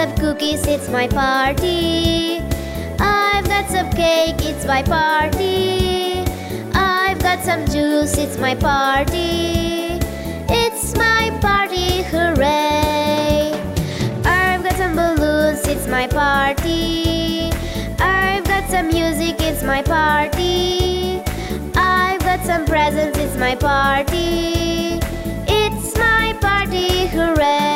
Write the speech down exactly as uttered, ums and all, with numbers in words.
some cookies, it's my party. I've got some cake, it's my party. I've got some juice, it's my party. It's my party, hooray! I've got some balloons, it's my party. I've got some music, it's my party. I've got some presents, it's my party. It's my party, hooray!